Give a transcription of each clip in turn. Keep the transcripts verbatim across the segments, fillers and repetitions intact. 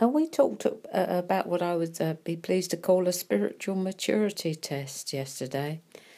And we talked uh, about what I would uh, be pleased to call a spiritual maturity test yesterday.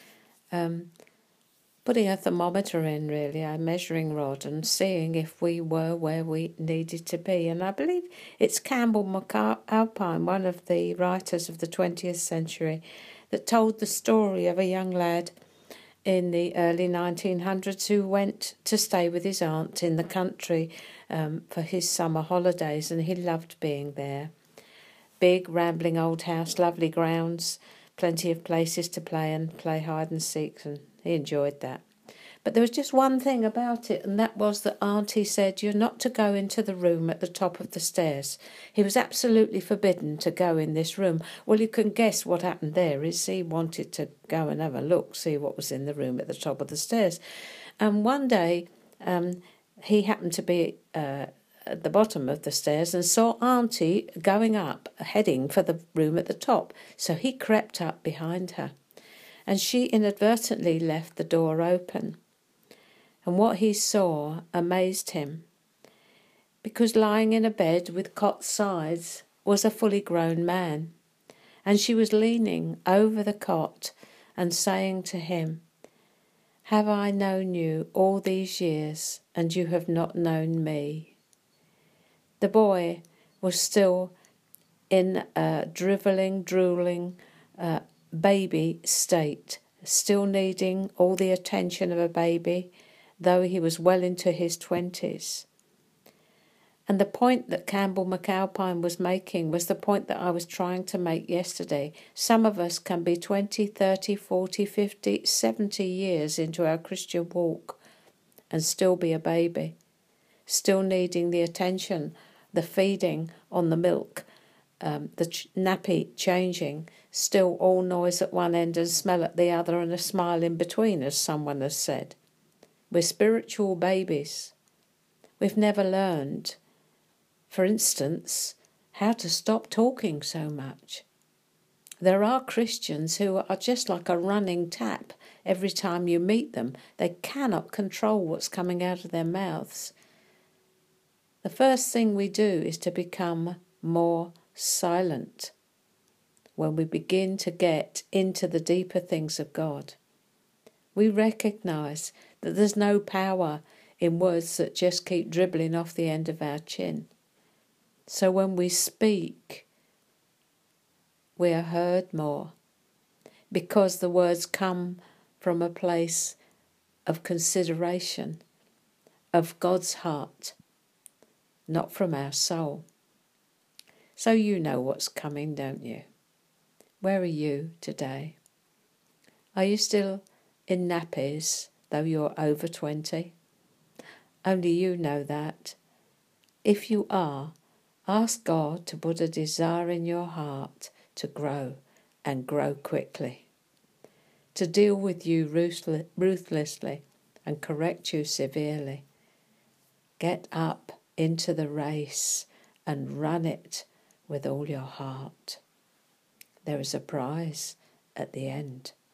Um, putting a thermometer in, really, a measuring rod, and seeing if we were where we needed to be. And I believe it's Campbell MacAlpine, one of the writers of the twentieth century, that told the story of a young lad in the early nineteen hundreds who went to stay with his aunt in the country um, for his summer holidays, and he loved being there. Big, rambling old house, lovely grounds, plenty of places to play and play hide and seek, and he enjoyed that. But there was just one thing about it, and that was that Auntie said you're not to go into the room at the top of the stairs. He was absolutely forbidden to go in this room. Well, you can guess what happened there is he wanted to go and have a look, see what was in the room at the top of the stairs. And one day um, he happened to be uh, at the bottom of the stairs and saw Auntie going up, heading for the room at the top. So he crept up behind her, and she inadvertently left the door open. And what he saw amazed him, because lying in a bed with cot sides was a fully grown man, and she was leaning over the cot and saying to him, "Have I known you all these years, and you have not known me?" The boy was still in a drivelling, drooling, uh, baby state, still needing all the attention of a baby, though he was well into his twenties. And the point that Campbell MacAlpine was making was the point that I was trying to make yesterday. Some of us can be twenty, thirty, forty, fifty, seventy years into our Christian walk and still be a baby, still needing the attention, the feeding on the milk, um, the ch- nappy changing, still all noise at one end and smell at the other and a smile in between, as someone has said. We're spiritual babies. We've never learned, for instance, how to stop talking so much. There are Christians who are just like a running tap every time you meet them. They cannot control what's coming out of their mouths. The first thing we do is to become more silent when we begin to get into the deeper things of God. We recognise that there's no power in words that just keep dribbling off the end of our chin. So when we speak, we are heard more, because the words come from a place of consideration, of God's heart, not from our soul. So you know what's coming, don't you? Where are you today? Are you still in nappies, though you're over twenty? Only you know that. If you are, ask God to put a desire in your heart to grow, and grow quickly, to deal with you ruthlessly and correct you severely. Get up into the race and run it with all your heart. There is a prize at the end.